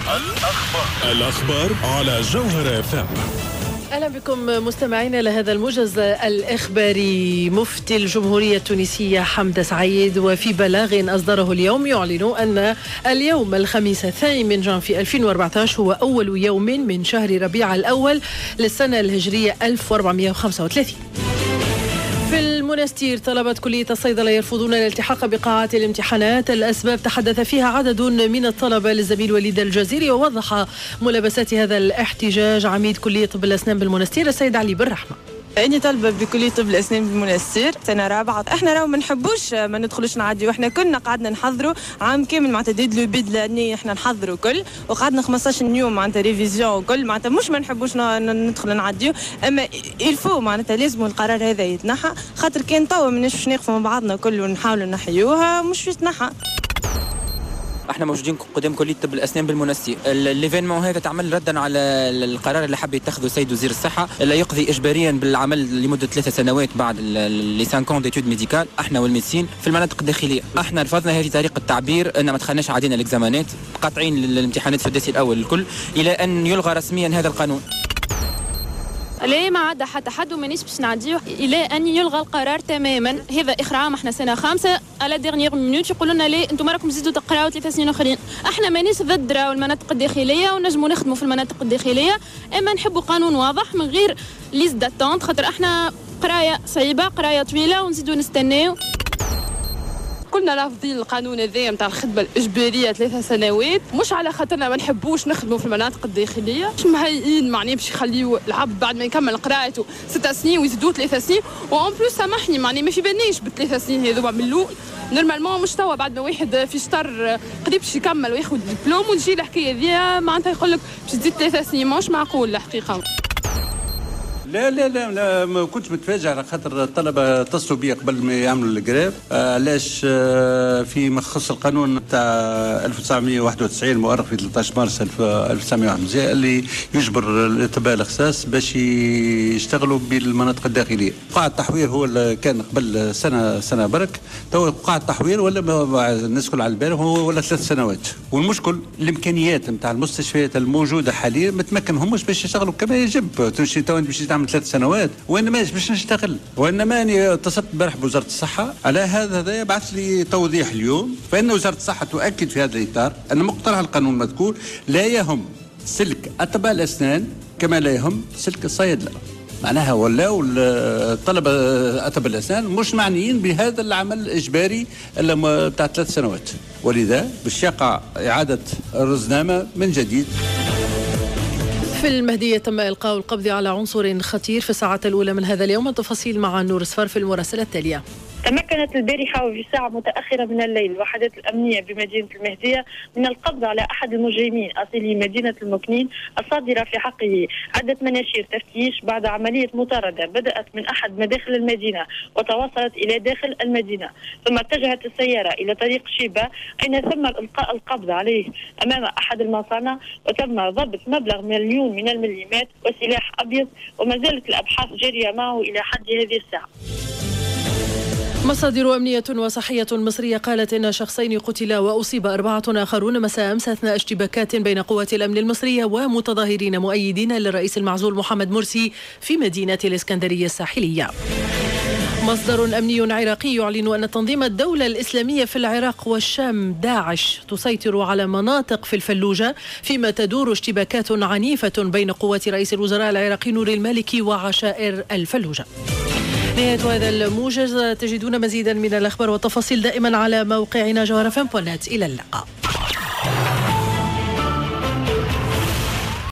الأخبار على جوهر FM. أهلا بكم مستمعينا لهذا الموجز الإخباري. مفتي الجمهورية التونسية حمد سعيد وفي بلاغ أصدره اليوم يعلن أن اليوم الخميس 2 من جانفي 2014 هو أول يوم من شهر ربيع الأول للسنة الهجرية 1435. في المنستير طلبة كلية الصيدلة يرفضون الالتحاق بقاعات الامتحانات. الأسباب تحدث فيها عدد من الطلبة للزميل وليد الجزيري، ووضح ملابسات هذا الاحتجاج عميد كلية طب الأسنان بالمنستير السيد علي بالرحمة. أني طالبة بكلية طب الأسنان بالمنستير سنة رابعة. إحنا راهو ما نحبوش ما ندخلوش نعدي، وإحنا كنا قعدنا نحضروا عام كامل معناتها ديد لو بيد لاني إحنا نحضروا كل، وقعدنا 15 يوم معناتها ريفيزيون وكل، معناتها مش ما نحبوش ندخل نعديو، أما الفو معناتها لازم القرار هذا يتنحى، خاطر كان توا ماناش باش نقفوا مع بعضنا كل ونحاولوا نحيوها مش باش يتنحى. احنا موجودين قدام كليه طب الاسنان بالمنستير. الايفينمون هذا تعمل ردا على القرار اللي حب يتخذه السيد وزير الصحه، اللي يقضي اجباريا بالعمل لمده 3 سنوات بعد لي 5 ans ديتود ميديكال احنا والميديسين في المناطق الداخليه. احنا رفضنا هذه طريقه التعبير، ان ما دخلناش عادينا الاكزامانات، قاطعين الامتحانات في الدرس الاول الكل الى ان يلغى رسميا هذا القانون. لا ما عدا حتى حد ومانيش باش نعديه الى ان يلغى القرار تماما. هذا اخراع، احنا سنه 5 على ديرنيير مينوت يقولوا لنا لا انتم راكم تزيدوا تقراوا 3 سنين اخرين. احنا مانيش ضد راهو المناطق الداخليه ونجموا نخدموا في المناطق الداخليه، اما نحبوا قانون واضح من غير ليست داتونت، خاطر احنا قرايه صعيبه قرايه طويله ونزيدوا نستناو. كنا رافضين القانون هذا نتاع الخدمه الاجباريه 3 سنوات، مش على خاطرنا ما نحبوش نخدموا في المناطق الداخليه، مش مهيئين معني باش يخليوا العبد بعد ما يكمل قراءته 6 سنين ويزيدوا 3 سنين، وان بلوس سامحني معني ما في بالناش ب3 سنين هذوما من الاول. نورمالمون مش توا بعد ما واحد في شطر قريب باش يكمل وياخذ دبلوم وتجي الحكايه هذيا معناتها يقول لك باش تزيد 3 سنين، مش معقول الحقيقه. لا لا لا, لا ما كنتش متفاجئ على خاطر الطلبه اتصلوا بي قبل ما يعملوا الجريف. علاش فيما يخص القانون تاع 1991 المؤرخ في 13 مارس 1991 اللي يجبر الاطباء الاخصاص باش يشتغلوا بالمناطق الداخليه. قاع التحوير هو اللي كان قبل سنه برك، تو قاع التحوير ولا الناس كل على البال هو ولا 3 سنوات. والمشكل الامكانيات نتاع المستشفيات الموجوده حاليا ما تمكنهمش باش يشتغلوا كما يجب. تو باش تعمل 3 سنوات وين ماش باش نشتغل. وانما اني اتصلت امبارح بوزاره الصحه على هذا بعث لي توضيح اليوم، فان وزاره الصحه تؤكد في هذا الاطار ان مقترح القانون المذكور لا يهم سلك اطباء الاسنان كما لا يهم سلك الصيادله. معناها ولاو الطلبه اطباء الاسنان مش معنيين بهذا العمل الاجباري الا بتاع 3 سنوات، ولذا باش يقع اعاده الرزنامه من جديد. في المهدية تم إلقاء القبض على عنصر خطير في الساعات الأولى من هذا اليوم. التفاصيل مع نور صفار في المراسلة التالية. تمكنت البارحة وفي ساعة متأخرة من الليل الوحدات الأمنية بمدينة المهدية من القبض على أحد المجرمين أصيلي مدينة المكنين الصادرة في حقه عدة مناشير تفتيش بعد عملية مطاردة بدأت من أحد مداخل المدينة وتواصلت إلى داخل المدينة، ثم اتجهت السيارة إلى طريق شيبة أين تم إلقاء القبض عليه أمام أحد المصانع، وتم ضبط مبلغ 1,000,000 من المليمات وسلاح أبيض، وما زالت الأبحاث جارية معه إلى حد هذه الساعة. مصادر أمنية وصحية مصرية قالت إن شخصين قتلا وأصيب 4 آخرون مساء أمس أثناء اشتباكات بين قوات الأمن المصرية ومتظاهرين مؤيدين للرئيس المعزول محمد مرسي في مدينة الإسكندرية الساحلية. مصدر أمني عراقي يعلن أن تنظيم الدولة الإسلامية في العراق والشام داعش تسيطر على مناطق في الفلوجة، فيما تدور اشتباكات عنيفة بين قوات رئيس الوزراء العراقي نور المالكي وعشائر الفلوجة. نهاية هذا الموجز. تجدون مزيدا من الأخبار والتفاصيل دائما على موقعنا جوهر FM. إلى اللقاء.